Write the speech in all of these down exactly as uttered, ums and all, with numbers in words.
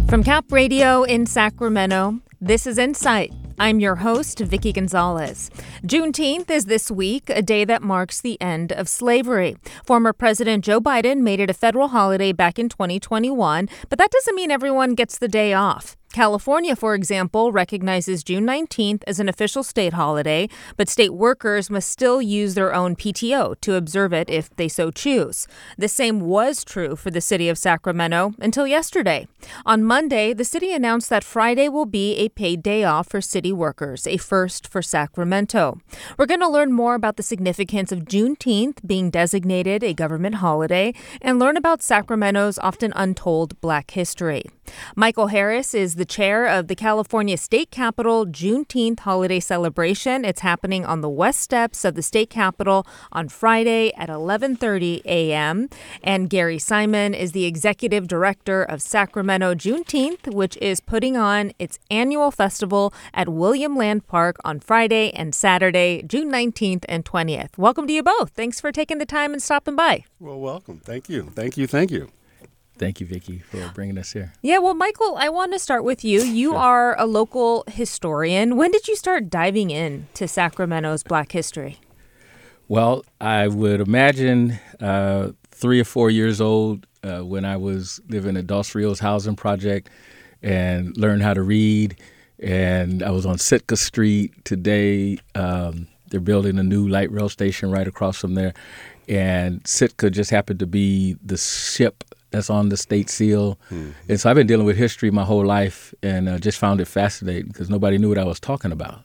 From Cap Radio in Sacramento, this is Insight. I'm your host, Vicky Gonzalez. Juneteenth is this week, a day that marks the end of slavery. Former President Joe Biden made it a federal holiday back in twenty twenty-one, but that doesn't mean everyone gets the day off. California, for example, recognizes June nineteenth as an official state holiday, but state workers must still use their own P T O to observe it if they so choose. The same was true for the city of Sacramento until yesterday. On Monday, the city announced that Friday will be a paid day off for city workers, a first for Sacramento. We're going to learn more about the significance of Juneteenth being designated a government holiday and learn about Sacramento's often untold Black history. Michael Harris is the chair of the California State Capitol Juneteenth holiday celebration. It's happening on the west steps of the state capitol on Friday at eleven thirty a.m. And Gary Simon is the executive director of Sacramento Juneteenth, which is putting on its annual festival at William Land Park on Friday and Saturday, June nineteenth and twentieth. Welcome to you both. Thanks for taking the time and stopping by. Well, welcome. Thank you. Thank you. Thank you. Thank you, Vicki, for bringing us here. Yeah, well, Michael, I want to start with you. You Sure. are a local historian. When did you start diving in to Sacramento's Black history? Well, I would imagine uh, three or four years old uh, when I was living at Dos Rios Housing Project and learned how to read. And I was on Sitka Street today. Um, they're building a new light rail station right across from there. And Sitka just happened to be the ship that's on the state seal. Mm-hmm. And so I've been dealing with history my whole life and uh, just found it fascinating because nobody knew what I was talking about.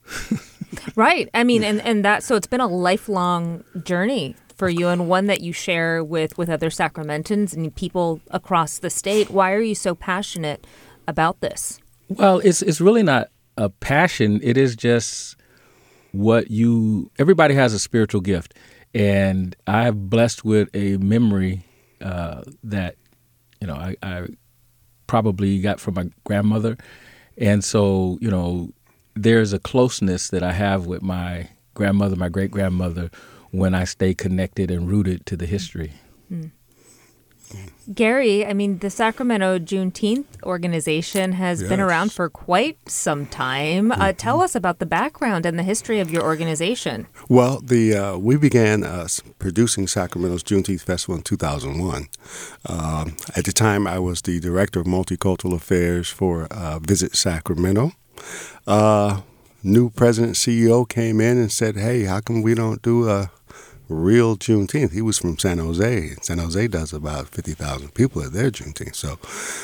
Right. I mean, and, and that, so it's been a lifelong journey for you and one that you share with, with other Sacramentans and people across the state. Why are you so passionate about this? Well, it's it's really not a passion. It is just what you, everybody has a spiritual gift. And I'm blessed with a memory Uh, that, you know, I, I probably got from my grandmother. And so, you know, there's a closeness that I have with my grandmother, my great-grandmother, when I stay connected and rooted to the history. Mm. Gary, I mean, the Sacramento Juneteenth organization has yes. been around for quite some time. Mm-hmm. Uh, tell us about the background and the history of your organization. Well, the uh, we began uh, producing Sacramento's Juneteenth Festival in two thousand one. Uh, at the time, I was the director of multicultural affairs for uh, Visit Sacramento. Uh, new president, C E O came in and said, hey, how come we don't do a real Juneteenth? He was from San Jose. San Jose does about fifty thousand people at their Juneteenth. So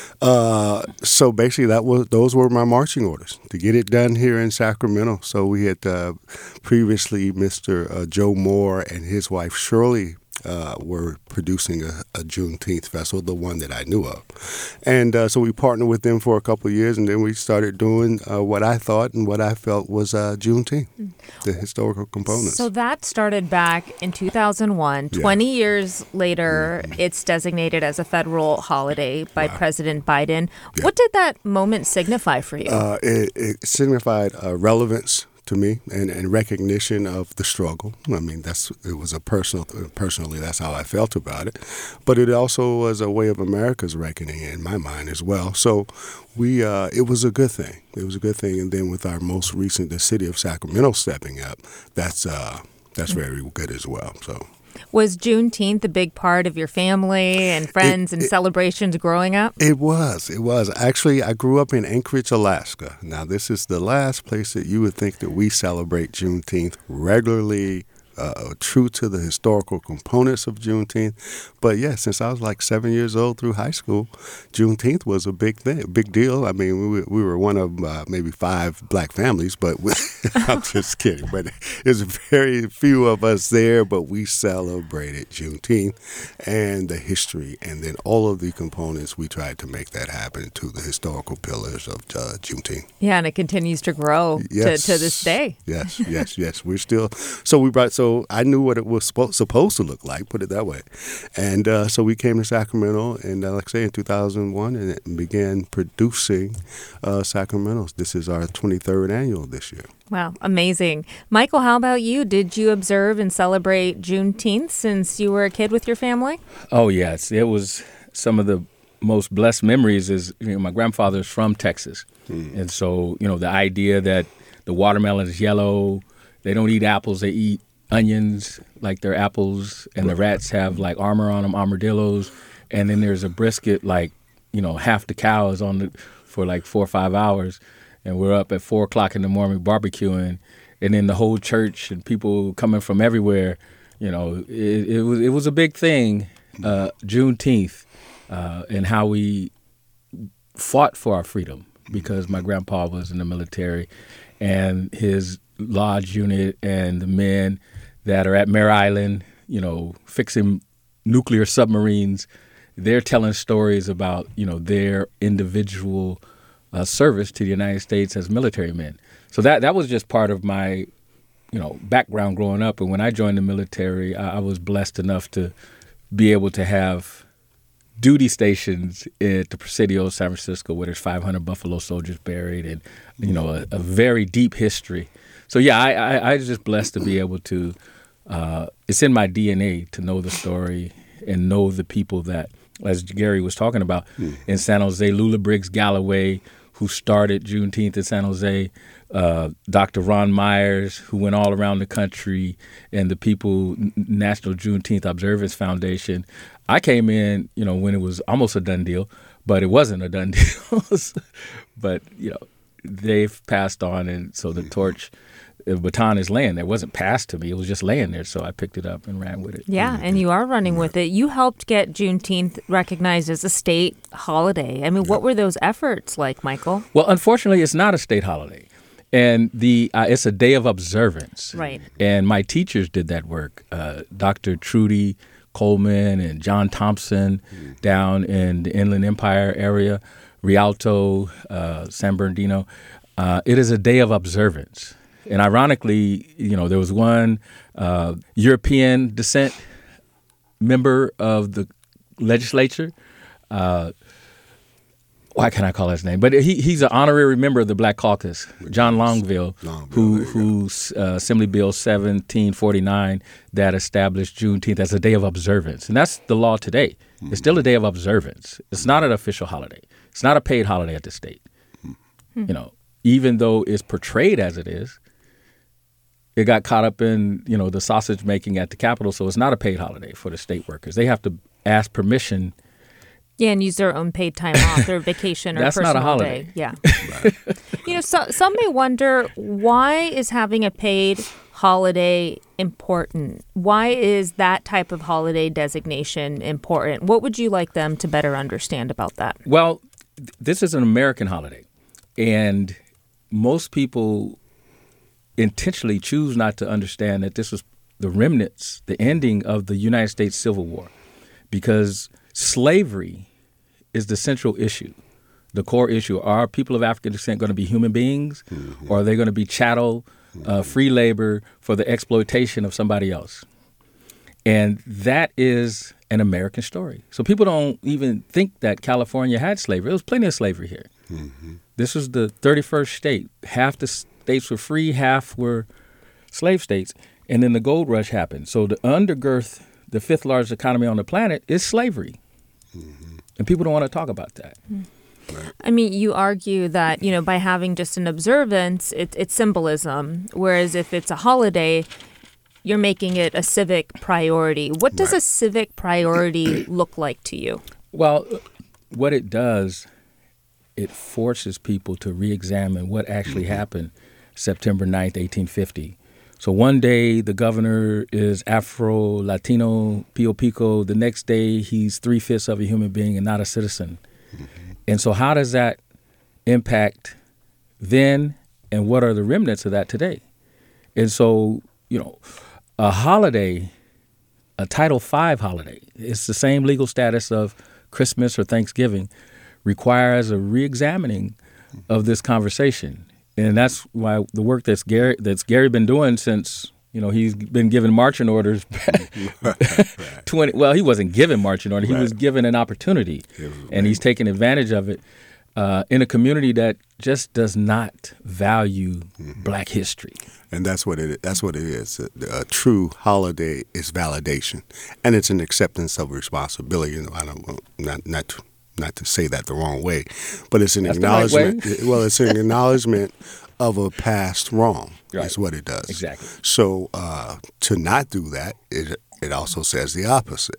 uh, so basically that was those were my marching orders to get it done here in Sacramento. So we had uh, previously Mister Uh, Joe Moore and his wife Shirley uh, were producing a, a Juneteenth festival, the one that I knew of. And uh, so we partnered with them for a couple of years, and then we started doing uh, what I thought and what I felt was uh, Juneteenth, the historical components. So that started back in two thousand one. Yeah. twenty years later, mm-hmm. it's designated as a federal holiday by wow. President Biden. Yeah. What did that moment signify for you? Uh, it, it signified uh, relevance to me and, and recognition of the struggle. I mean, that's it was a personal, personally, that's how I felt about it. But it also was a way of America's reckoning in my mind as well. So we, uh, it was a good thing. It was a good thing. And then with our most recent, the city of Sacramento stepping up, that's uh, that's mm-hmm. very good as well. So. Was Juneteenth a big part of your family and friends it, and it, celebrations growing up? It was. It was. Actually, I grew up in Anchorage, Alaska. Now, this is the last place that you would think that we celebrate Juneteenth regularly, uh, true to the historical components of Juneteenth. But, yeah, since I was like seven years old through high school, Juneteenth was a big thing, a big deal. I mean, we, we were one of uh, maybe five black families, but we, I'm just kidding. But there's very few of us there, but we celebrated Juneteenth and the history. And then all of the components, we tried to make that happen to the historical pillars of uh, Juneteenth. Yeah, and it continues to grow yes. to, to this day. Yes, yes, yes. We're still, so we brought, so I knew what it was supposed, supposed to look like, put it that way. And uh, so we came to Sacramento, and uh, like I say, in two thousand one, and it began producing uh, Sacramento. This is our twenty-third annual this year. Wow, amazing. Michael, how about you? Did you observe and celebrate Juneteenth since you were a kid with your family? Oh, yes. It was some of the most blessed memories is, you know, my grandfather's from Texas. Mm. And so, you know, the idea that the watermelon is yellow, they don't eat apples, they eat onions like they're apples, and the rats have like armor on them, armadillos. And then there's a brisket, like, you know, half the cow is on the, for like four or five hours. And we're up at four o'clock in the morning barbecuing. And then the whole church and people coming from everywhere, you know, it, it was it was a big thing, uh, Juneteenth, uh, and how we fought for our freedom, because my grandpa was in the military, and his lodge unit and the men that are at Mare Island, you know, fixing nuclear submarines, they're telling stories about, you know, their individual uh, service to the United States as military men. So that that was just part of my, you know, background growing up. And when I joined the military, I, I was blessed enough to be able to have duty stations at the Presidio, San Francisco, where there's five hundred Buffalo Soldiers buried, and, you know, a, a very deep history. So, yeah, I, I, I was just blessed to be able to, uh, it's in my D N A to know the story and know the people that, as Gary was talking about, mm. in San Jose, Lula Briggs Galloway, who started Juneteenth in San Jose, uh, Doctor Ron Myers, who went all around the country, and the people, National Juneteenth Observance Foundation. I came in, you know, when it was almost a done deal, but it wasn't a done deal. But, you know, they've passed on, and so the torch, the baton is laying there. It wasn't passed to me. It was just laying there, so I picked it up and ran with it. Yeah, and you are running with it. You helped get Juneteenth recognized as a state holiday. I mean, what were those efforts like, Michael? Well, unfortunately, it's not a state holiday. And the uh, it's a day of observance. Right. And my teachers did that work. Uh, Doctor Trudy Coleman and John Thompson mm. down in the Inland Empire area, Rialto, uh, San Bernardino. Uh, it is a day of observance. And ironically, you know, there was one uh, European descent member of the legislature. Uh, why can't I call his name? But he he's an honorary member of the Black Caucus, John Longville, Longville who who's uh, Assembly Bill seventeen forty-nine that established Juneteenth as a day of observance. And that's the law today. Mm-hmm. It's still a day of observance. It's not an official holiday. It's not a paid holiday at the state. Mm-hmm. You know, even though it's portrayed as it is, it got caught up in, you know, the sausage making at the Capitol. So it's not a paid holiday for the state workers. They have to ask permission. Yeah, and use their own paid time off, their vacation or That's personal not a holiday. day. Yeah. You know, so, some may wonder, why is having a paid holiday important? Why is that type of holiday designation important? What would you like them to better understand about that? Well, th- this is an American holiday, and most people intentionally choose not to understand that this was the remnants, the ending of the United States Civil War, because slavery is the central issue, the core issue. Are people of African descent going to be human beings, mm-hmm. or are they going to be chattel, uh, free labor for the exploitation of somebody else? And that is an American story. So people don't even think that California had slavery. There was plenty of slavery here. Mm-hmm. This was the thirty-first state. Half the states were free, half were slave states. And then the gold rush happened. So the undergirth, the fifth largest economy on the planet, is slavery. Mm-hmm. And people don't want to talk about that. Mm-hmm. Right. I mean, you argue that, you know, by having just an observance, it, it's symbolism. Whereas if it's a holiday, you're making it a civic priority. What does right. a civic priority look like to you? Well, what it does, it forces people to re-examine what actually mm-hmm. happened September ninth, eighteen fifty. So one day the governor is Afro, Latino, Pio Pico. The next day he's three-fifths of a human being and not a citizen. Mm-hmm. And so how does that impact then, and what are the remnants of that today? And so, you know, a holiday, a Title five holiday, it's the same legal status of Christmas or Thanksgiving, requires a re-examining of this conversation. And that's why the work that's Gary that's Gary been doing since, you know, he's been given marching orders. right. twenty Well, he wasn't given marching orders. Right. He was given an opportunity, and he's taken advantage of it uh, in a community that just does not value mm-hmm. Black history. And that's what it. That's what it is. A, a true holiday is validation, and it's an acceptance of responsibility. You know, I don't not not not to say that the wrong way, but it's an That's the right acknowledgement. way. Well, it's an acknowledgement of a past wrong. Right. That's what it does. Exactly. So uh, to not do that, it it also says the opposite.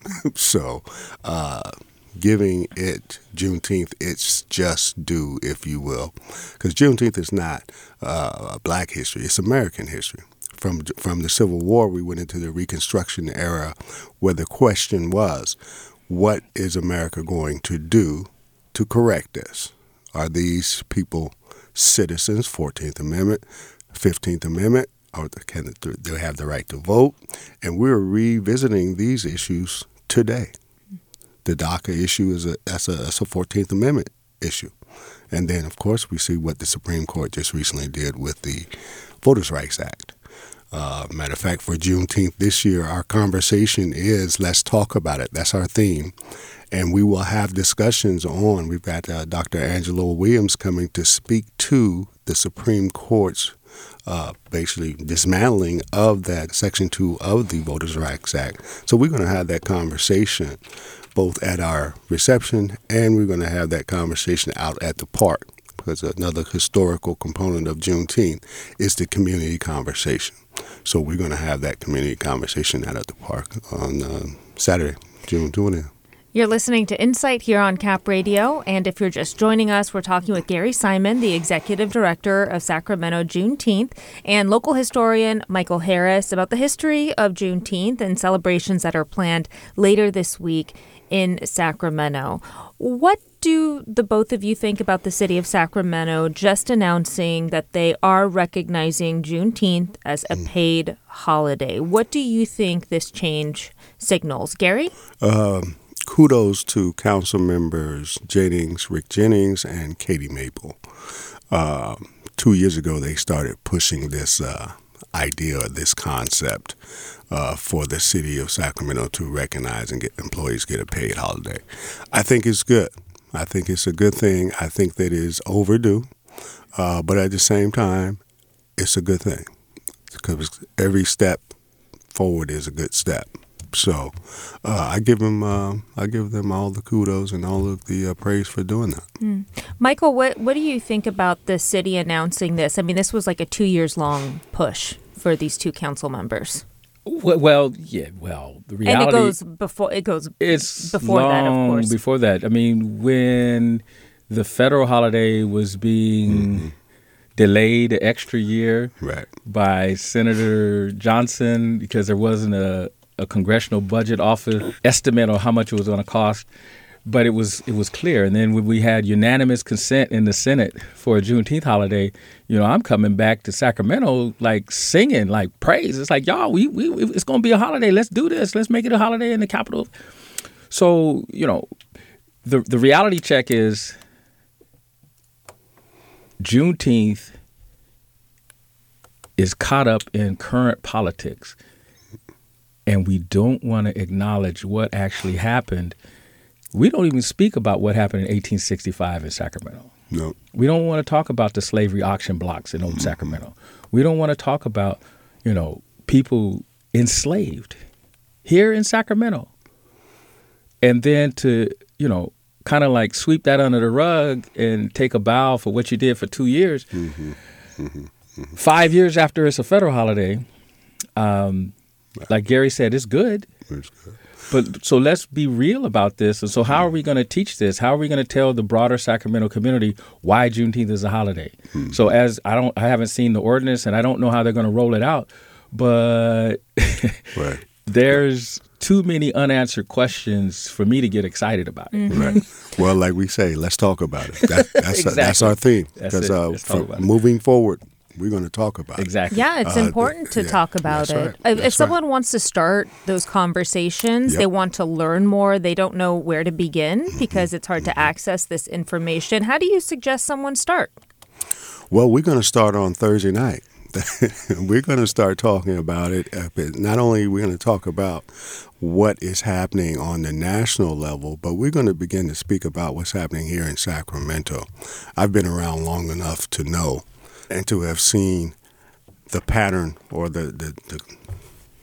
so uh, giving it Juneteenth its just due, if you will, because Juneteenth is not uh, Black history; it's American history. From from the Civil War, we went into the Reconstruction era, where the question was, what is America going to do to correct this? Are these people citizens, fourteenth Amendment, fifteenth Amendment, or can they have the right to vote? And we're revisiting these issues today. The DACA issue is a that's a, that's a fourteenth Amendment issue. And then, of course, we see what the Supreme Court just recently did with the Voters' Rights Act. Uh, matter of fact, for Juneteenth this year, our conversation is let's talk about it. That's our theme. And we will have discussions on, we've got uh, Doctor Angela Williams coming to speak to the Supreme Court's uh, basically dismantling of that Section two of the Voters' Rights Act. So we're going to have that conversation both at our reception and we're going to have that conversation out at the park, because another historical component of Juneteenth is the community conversation. So we're going to have that community conversation out at the park on uh, Saturday, June twentieth. You're listening to Insight here on Cap Radio, and if you're just joining us, we're talking with Gary Simon, the Executive Director of Sacramento Juneteenth, and local historian Michael Harris about the history of Juneteenth and celebrations that are planned later this week in Sacramento. What do the both of you think about the city of Sacramento just announcing that they are recognizing Juneteenth as a paid holiday? What do you think this change signals? Gary? Um, kudos to council members Jennings, Rick Jennings, and Katie Maple. Uh, two years ago, they started pushing this uh, idea, this concept uh, for the city of Sacramento to recognize and get employees get a paid holiday. I think it's good. I think it's a good thing. I think that it is overdue, uh, but at the same time, it's a good thing because every step forward is a good step. So uh, I give them, uh, I give them all the kudos and all of the uh, praise for doing that. Mm. Michael, what what do you think about the city announcing this? I mean, this was like a two years long push for these two council members. Well, well yeah, well, the reality... And it goes before, it goes it's before long that, of course. before that. I mean, when the federal holiday was being mm-hmm. delayed an extra year right. by Senator Johnson because there wasn't a, a congressional budget office estimate on how much it was going to cost, but it was it was clear. And then when we had unanimous consent in the Senate for a Juneteenth holiday, you know, I'm coming back to Sacramento like singing, like praise. It's like, y'all, we we it's going to be a holiday. Let's do this. Let's make it a holiday in the Capitol. So, you know, the the reality check is Juneteenth is caught up in current politics, and we don't want to acknowledge what actually happened. We don't even speak about what happened in eighteen sixty-five in Sacramento. No. We don't want to talk about the slavery auction blocks in Old Sacramento. We don't want to talk about, you know, people enslaved here in Sacramento. And then to, you know, kind of like sweep that under the rug and take a bow for what you did for two years. Mm-hmm. Mm-hmm. Mm-hmm. Five years after it's a federal holiday, um, like Gary said, it's good. It's good. But so let's be real about this. And so how are we going to teach this? How are we going to tell the broader Sacramento community why Juneteenth is a holiday? Mm-hmm. So as I don't, I haven't seen the ordinance and I don't know how they're going to roll it out, but right. there's too many unanswered questions for me to get excited about it. Mm-hmm. Right. Well, like we say, let's talk about it. That, that's, exactly. a, that's our theme. Because uh, moving forward, we're going to talk about exactly. it. Yeah, it's uh, important to yeah, talk about it. Right. If, that's if someone right. wants to start those conversations, yep. they want to learn more, they don't know where to begin because it's hard to access this information. How do you suggest someone start? Well, we're going to start on Thursday night. We're going to start talking about it. Not only are we going to talk about what is happening on the national level, but we're going to begin to speak about what's happening here in Sacramento. I've been around long enough to know and to have seen the pattern or the, the, the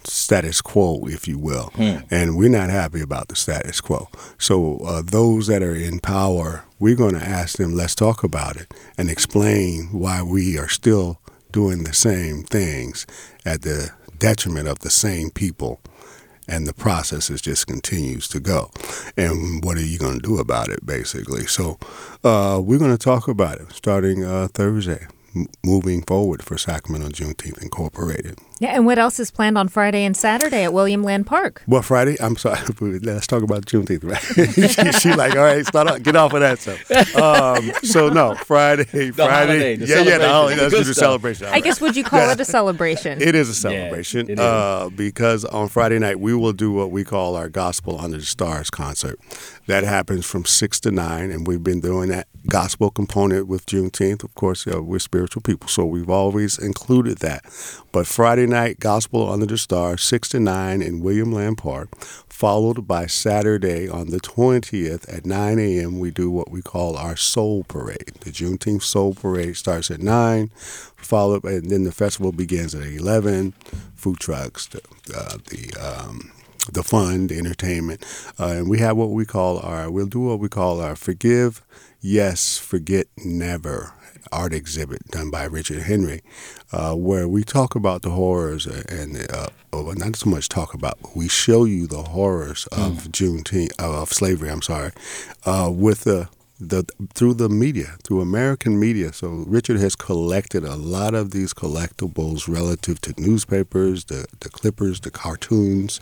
status quo, if you will. Hmm. And we're not happy about the status quo. So uh, those that are in power, we're going to ask them, let's talk about it and explain why we are still doing the same things at the detriment of the same people. And the process is just continues to go. And what are you going to do about it, basically? So uh, we're going to talk about it starting uh, Thursday, m- moving forward for Sacramento Juneteenth Incorporated. Yeah, and what else is planned on Friday and Saturday at William Land Park? Well, Friday, I'm sorry, let's talk about Juneteenth, right? she, she like, all right, start off, get off of that stuff. Um, so, no, Friday, The Friday. holiday, the yeah, yeah, the holiday, the let's good do the stuff. celebration. All I right. guess, would you call it a celebration? It is a celebration Yeah, it is. uh, because on Friday night we will do what we call our Gospel Under the Stars concert. That happens from six to nine, and we've been doing that gospel component with Juneteenth. Of course, uh, we're spiritual people, so we've always included that. But Friday night, Gospel Under the Stars, six to nine in William Land Park, followed by Saturday on the twentieth at nine a.m. we do what we call our Soul Parade. The Juneteenth Soul Parade starts at nine, followed, and then the festival begins at eleven. Food trucks, the uh, the um, the fun, the entertainment, uh, and we have what we call our. We'll do what we call our Forgive, Yes, Forget Never art exhibit done by Richard Henry, uh, where we talk about the horrors and uh, oh, not so much talk about, but we show you the horrors of mm. Juneteenth, uh, of slavery. I'm sorry, uh, with the. The, through the media, through American media. So Richard has collected a lot of these collectibles relative to newspapers, the, the clippers, the cartoons,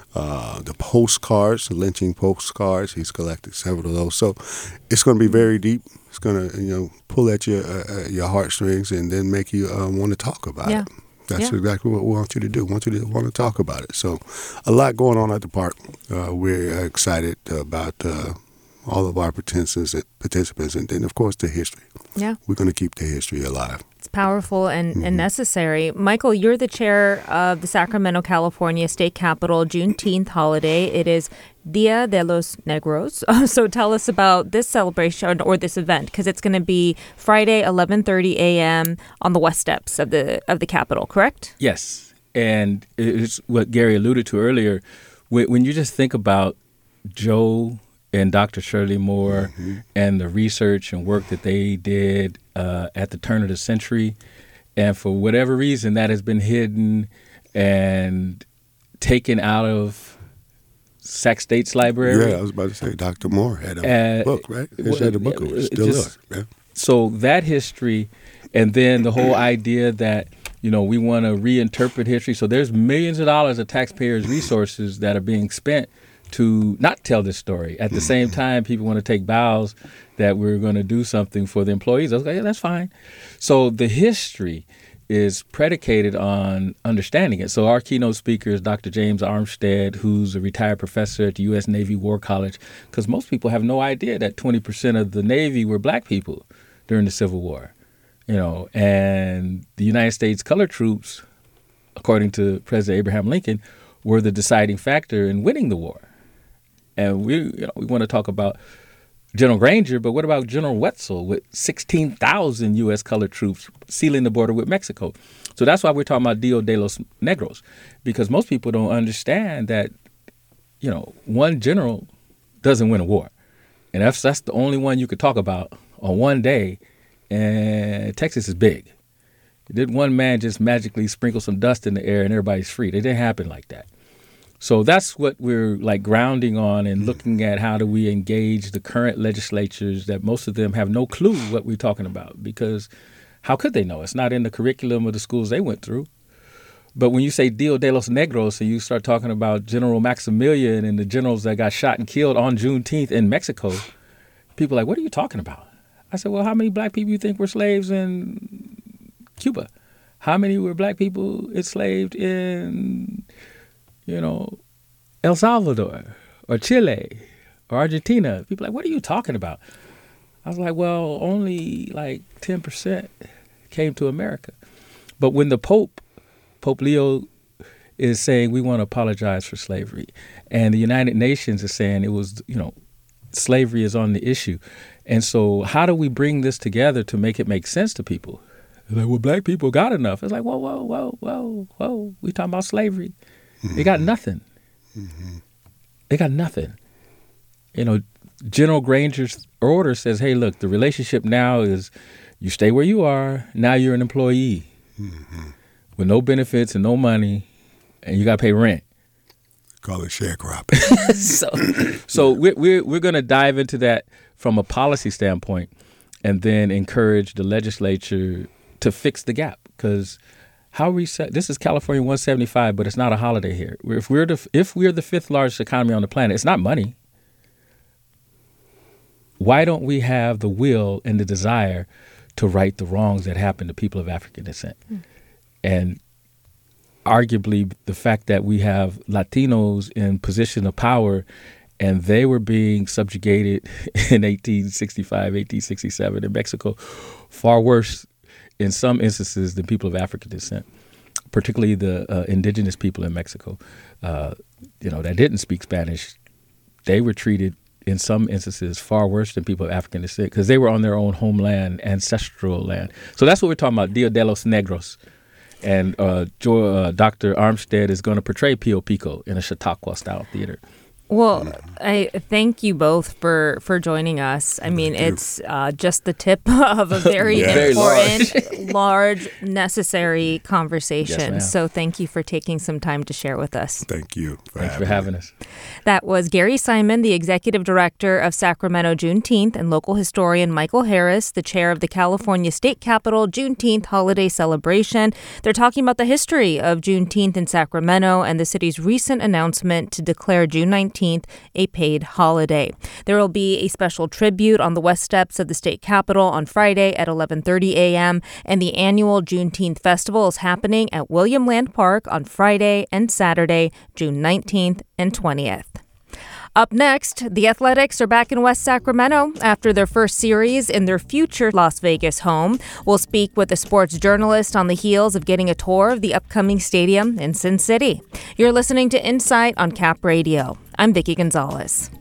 uh, the postcards, the lynching postcards. He's collected several of those. So it's going to be very deep. It's going to, you know, pull at your uh, your heartstrings and then make you uh, want to talk about yeah. it. That's yeah. exactly what we want you to do. We want you to want to talk about it. So a lot going on at the park. Uh, we're excited about uh, all of our participants, participants, and then, of course, the history. Yeah. We're going to keep the history alive. It's powerful and, mm-hmm. and necessary. Michael, you're the chair of the Sacramento, California State Capitol Juneteenth holiday. It is Dia de los Negros. So tell us about this celebration or this event, because it's going to be Friday, eleven thirty a.m. on the west steps of the of the Capitol, correct? Yes. And it's what Gary alluded to earlier. When you just think about Joe and Doctor Shirley Moore mm-hmm. and the research and work that they did uh, at the turn of the century. And for whatever reason, that has been hidden and taken out of Sac State's library. Yeah, I was about to say Doctor Moore had a uh, book, right? He well, had a book. It still just, does. Yeah. So that history, and then the whole idea that, you know, we want to reinterpret history. So there's millions of dollars of taxpayers' resources that are being spent to not tell this story. At the same time, people want to take vows that we're going to do something for the employees. I was like, yeah, that's fine. So the history is predicated on understanding it. So our keynote speaker is Doctor James Armstead, who's a retired professor at the U S Navy War College, because most people have no idea that twenty percent of the Navy were black people during the Civil War. You know, and the United States colored troops, according to President Abraham Lincoln, were the deciding factor in winning the war. And we, you know, we want to talk about General Granger, but what about General Wetzel with sixteen thousand U S colored troops sealing the border with Mexico? So that's why we're talking about Dia de los Negros, because most people don't understand that, you know, one general doesn't win a war. And that's, that's the only one you could talk about on one day, and Texas is big. Did one man just magically sprinkle some dust in the air and everybody's free? It didn't happen like that. So that's what we're like grounding on and looking at how do we engage the current legislatures that most of them have no clue what we're talking about, because how could they know? It's not in the curriculum of the schools they went through. But when you say Dia de los Negros and you start talking about General Maximilian and the generals that got shot and killed on Juneteenth in Mexico, people are like, what are you talking about? I said, well, how many black people you think were slaves in Cuba? How many were black people enslaved in, you know, El Salvador or Chile or Argentina? People are like, what are you talking about? I was like, well, only like ten percent came to America. But when the Pope, Pope Leo, is saying we want to apologize for slavery, and the United Nations is saying it was, you know, slavery is on the issue. And so how do we bring this together to make it make sense to people? They're like, well, black people got enough. It's like, whoa, whoa, whoa, whoa, whoa. We talking about slavery. Mm-hmm. They got nothing. Mm-hmm. They got nothing. You know, General Granger's order says, hey, look, the relationship now is you stay where you are. Now you're an employee mm-hmm. with no benefits and no money, and you got to pay rent. Call it sharecropping. so so we're, we're, we're going to dive into that from a policy standpoint and then encourage the legislature to fix the gap. Because how we set, this is California one seventy-five, but it's not a holiday here. If we're the, if we're the fifth largest economy on the planet, it's not money. Why don't we have the will and the desire to right the wrongs that happen to people of African descent? Mm. And arguably the fact that we have Latinos in position of power and they were being subjugated in eighteen sixty-five, eighteen sixty-seven in Mexico, far worse in some instances than people of African descent, particularly the uh, indigenous people in Mexico, uh, you know, that didn't speak Spanish. They were treated in some instances far worse than people of African descent because they were on their own homeland, ancestral land. So that's what we're talking about, Dia de los Negros. And uh, jo- uh, Doctor Armstead is going to portray Pio Pico in a Chautauqua-style theater. Well, I thank you both for, for joining us. I mean, it's uh, just the tip of a very yeah. important, very large. large, necessary conversation. Yes, so thank you for taking some time to share with us. Thank you for Thanks having for having me. us. That was Gary Simon, the executive director of Sacramento Juneteenth, and local historian Michael Harris, the chair of the California State Capitol Juneteenth holiday celebration. They're talking about the history of Juneteenth in Sacramento and the city's recent announcement to declare June nineteenth a paid holiday. There will be a special tribute on the west steps of the state capitol on Friday at eleven thirty a.m. and the annual Juneteenth festival is happening at William Land Park on Friday and Saturday, June nineteenth and twentieth. Up next, the Athletics are back in West Sacramento after their first series in their future Las Vegas home. We'll speak with a sports journalist on the heels of getting a tour of the upcoming stadium in Sin City. You're listening to Insight on Cap Radio. I'm Vicki Gonzalez.